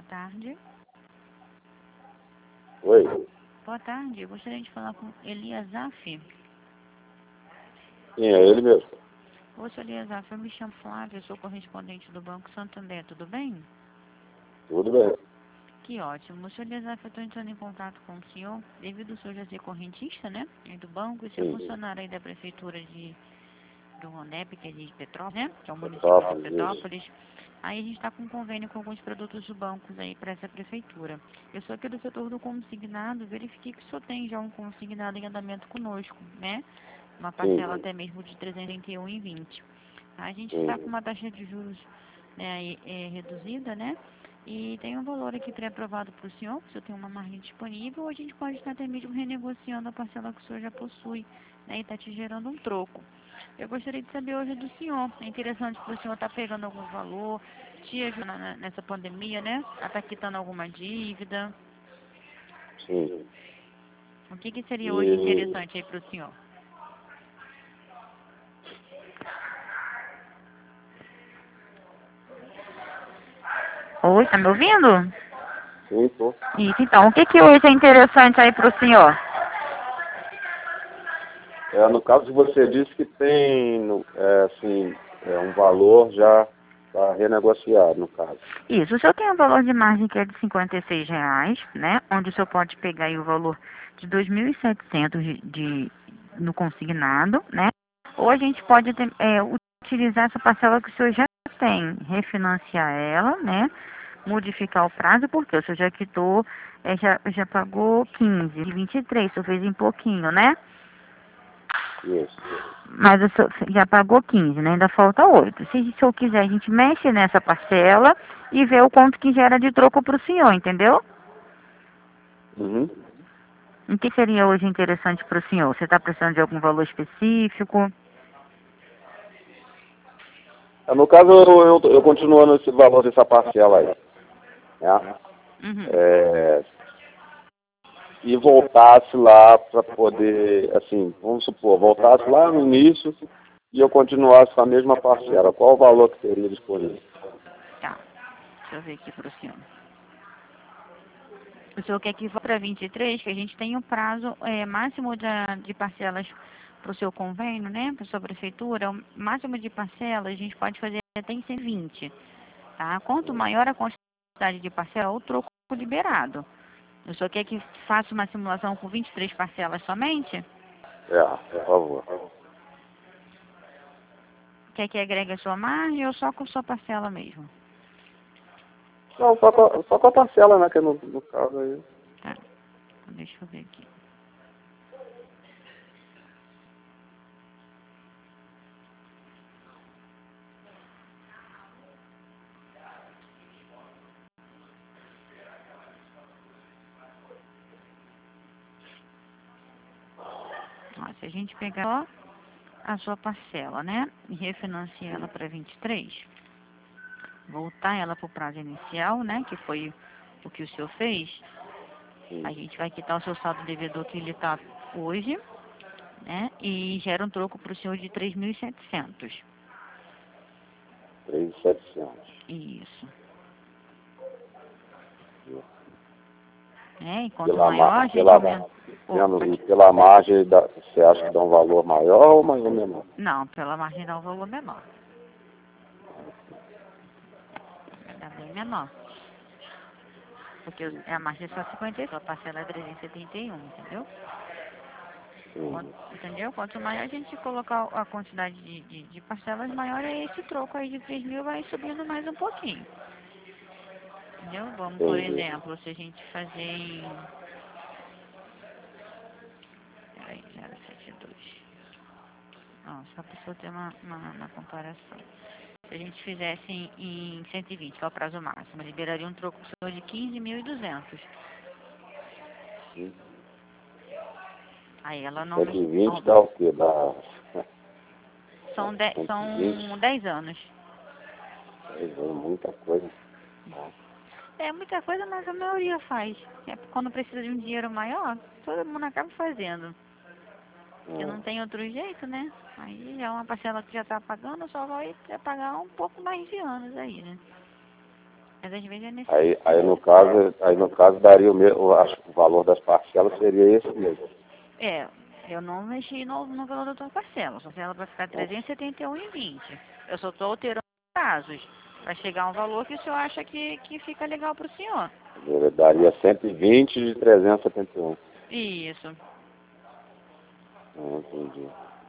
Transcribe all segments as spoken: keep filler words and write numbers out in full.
tarde. Oi. Boa tarde, eu gostaria de falar com Elias Af. Sim, é ele mesmo. Ô, senhor Elias Af, eu me chamo Flávia, eu sou correspondente do Banco Santander, tudo bem? Tudo bem. Que ótimo. O senhor Elias Af, eu estou entrando em contato com o senhor, devido ao senhor já ser correntista, né? Aí do banco, e ser Sim. funcionário aí da prefeitura de do Ronep, que é de Petrópolis, né? Que é o município de Petrópolis, Petrópolis. Aí a gente está com um convênio com alguns produtos do banco aí para essa prefeitura. Eu sou aqui do setor do consignado, verifiquei que o senhor tem já um consignado em andamento conosco, né? Uma parcela Sim. até mesmo de trezentos e trinta e um vírgula vinte. A gente Sim. está com uma taxa de juros, né, aí, é, reduzida, né? E tem um valor aqui pré-aprovado para o senhor, se o senhor tem uma margem disponível, ou a gente pode estar até mesmo renegociando a parcela que o senhor já possui, né? E está te gerando um troco. Eu gostaria de saber hoje do senhor. É interessante que o senhor está pegando algum valor, te ajuda na- nessa pandemia, né? Está quitando alguma dívida. Sim. O que, que seria hoje E interessante aí para o senhor? Oi, tá me ouvindo? sim, tô. Isso, então, o que, que hoje é interessante aí para o senhor? É, no caso que você disse que tem, no- é, assim, é, um valor já para renegociar, no caso. Isso, o senhor tem um valor de margem que é de cinquenta e seis reais, né? Onde o senhor pode pegar aí o valor de dois mil e setecentos de, de, no consignado, né? Ou a gente pode ter- é, utilizar essa parcela que o senhor já tem, refinanciar ela, né? Modificar o prazo, porque o senhor já quitou, é, já, já pagou quinze, de vinte e três, o senhor fez em pouquinho, né? Isso. Mas o senhor já pagou quinze, né? Ainda falta oito. Se o senhor quiser, a gente mexe nessa parcela e vê o quanto que gera de troco para o senhor, entendeu? Uhum. O que seria hoje interessante para o senhor? Você está precisando de algum valor específico? É, no caso, eu, eu, eu continuo nesse valor dessa parcela aí. Né? Uhum. É, e voltasse lá para poder, assim, vamos supor, voltasse lá no início e eu continuasse com a mesma parcela. Qual o valor que teria disponível? Tá. Deixa eu ver aqui para o senhor. O senhor quer que vá para vinte e três, que a gente tem um prazo é, máximo de, de parcelas para o seu convênio, né? Para a sua prefeitura. O máximo de parcelas a gente pode fazer até em cento e vinte. Tá? Quanto maior a quantidade de parcela, o troco liberado. O senhor quer que faça uma simulação com vinte e três parcelas somente? É, por favor. Quer que agregue a sua margem ou só com sua parcela mesmo? Não, só com, a- só com a parcela, né, que no, no caso aí. Tá, deixa eu ver aqui. Ó, se a gente pegar só a sua parcela, né, e refinanciar ela para vinte e três, voltar ela para o prazo inicial, né, que foi o que o senhor fez, a gente vai quitar o seu saldo devedor que ele está hoje, né, e gera um troco para o senhor de três mil e setecentos. três mil e setecentos. Isso. É, e quanto Pela, maior ma- a gente pela, aumenta... Pô, menos, pode- e pela margem, da, você acha que dá um valor maior ou maior menor? Não, pela margem dá um valor menor. Dá bem menor. Porque os- a margem é só cinquenta e seis, a parcela é trezentos e setenta e um, entendeu? Quanto, Sim. entendeu? Quanto maior a gente colocar a quantidade de, de, de parcelas, maior é esse troco aí de três mil, vai subindo mais um pouquinho. Entendeu? Vamos, por Entendi. exemplo, se a gente fazer em... Peraí, zero sete dois. Não, só para você ter uma, uma, uma comparação. Se a gente fizesse em, em cento e vinte, que é o prazo máximo, liberaria um troco só de quinze mil e duzentos. Sim. Aí ela não... cento e vinte dá o quê? Dá São, de, cento e vinte? são dez anos. É muita coisa. É muita coisa, mas a maioria faz. É quando precisa de um dinheiro maior, todo mundo acaba fazendo. Porque não tem outro jeito, né? Aí já é uma parcela que já tá pagando, só vai pagar um pouco mais de anos aí, né? Mas às vezes é necessário. Aí, aí, no caso, aí no caso daria o mesmo, acho que o valor das parcelas seria esse mesmo. É, eu não mexi no, no valor da tua parcela. A parcela vai ficar trezentos e setenta e um reais e vinte centavos. Eu só estou alterando os casos para chegar a um valor que o senhor acha que, que fica legal para o senhor. Ele daria cento e vinte de trezentos e setenta e um. Isso. Ah, entendi.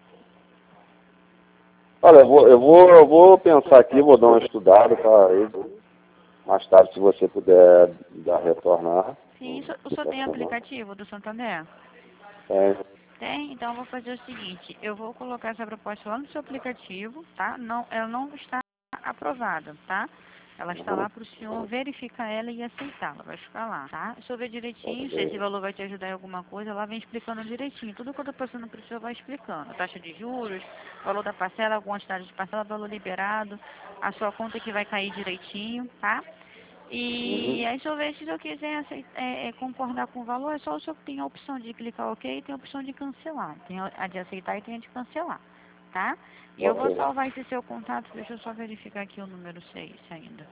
Olha, eu vou, eu vou, eu vou pensar aqui, vou dar uma estudada para aí. Mais tarde, se você puder dar retornar. Sim, isso, o senhor tem aplicativo do Santander? Tem. Tem, então eu vou fazer o seguinte, eu vou colocar essa proposta lá no seu aplicativo, tá? Não, ela não está aprovada, tá? Ela está lá para o senhor verificar ela e aceitá-la, vai ficar lá, tá? Se eu ver direitinho, se esse valor vai te ajudar em alguma coisa, ela vem explicando direitinho. Tudo que eu estou passando para o senhor vai explicando. A taxa de juros, valor da parcela, a quantidade de parcela, valor liberado, a sua conta que vai cair direitinho, tá? E Uhum. aí, se eu ver, se eu quiser aceitar, é, é, concordar com o valor, é só o senhor tem a opção de clicar OK e tem a opção de cancelar. Tem a de aceitar e tem a de cancelar, tá? E eu vou Ok. salvar esse seu contato, deixa eu só verificar aqui o número seis ainda.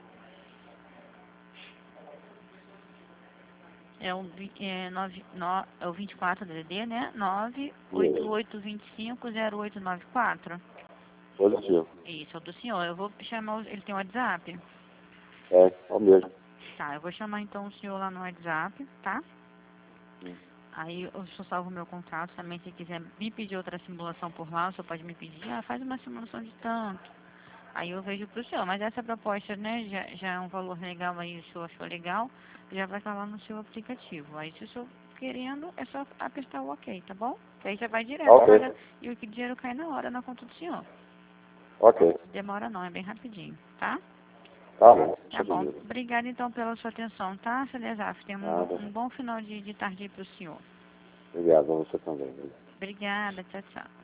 É o, vi- é, nove, no, é o vinte e quatro D D D, né? nove oito Isso. oito dois cinco zero oito nove quatro. Positivo. Isso, é o do senhor. Eu vou chamar, o- ele tem o WhatsApp? É, é o mesmo. Tá, eu vou chamar então o senhor lá no WhatsApp, tá? Hum. Aí eu só salvo o meu contrato também, se quiser me pedir outra simulação por lá, o senhor pode me pedir, ah, faz uma simulação de tanto. Aí eu vejo pro senhor, mas essa proposta, né, já, já é um valor legal aí, o senhor achou legal, já vai estar lá no seu aplicativo. Aí se o senhor querendo, é só apertar o OK, tá bom? Que aí já vai direto, Ok. paga, e o que dinheiro cai na hora na conta do senhor. Ok. Demora não, é bem rapidinho, tá? Tá bom. Tá bom. Beleza. Obrigada então pela sua atenção, tá, Celezaf? Tenha um, Nada. um bom final de, de tarde aí pro senhor. Obrigado a você também. Obrigada, tchau, tchau.